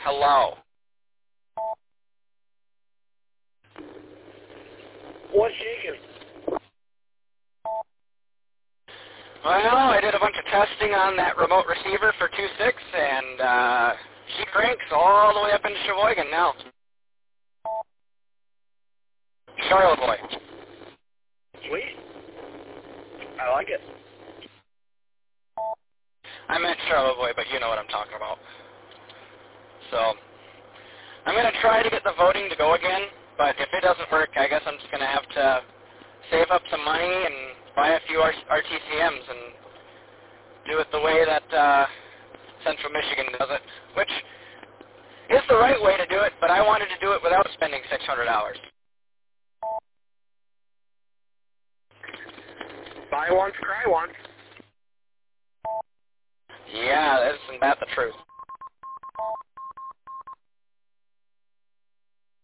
Hello. What's shaking? Well, I did a bunch of testing on that remote receiver for 2.6, and she cranks all the way up into Sheboygan now. Charlevoix. Sweet. I like it. I meant Charlevoix, but you know what I'm talking about. So, I'm going to try to get the voting to go again, but if it doesn't work, I guess I'm just going to have to save up some money and buy a few RTCMs and do it the way that Central Michigan does it, which is the right way to do it, but I wanted to do it without spending $600. Buy once, cry once. Yeah, isn't that the truth?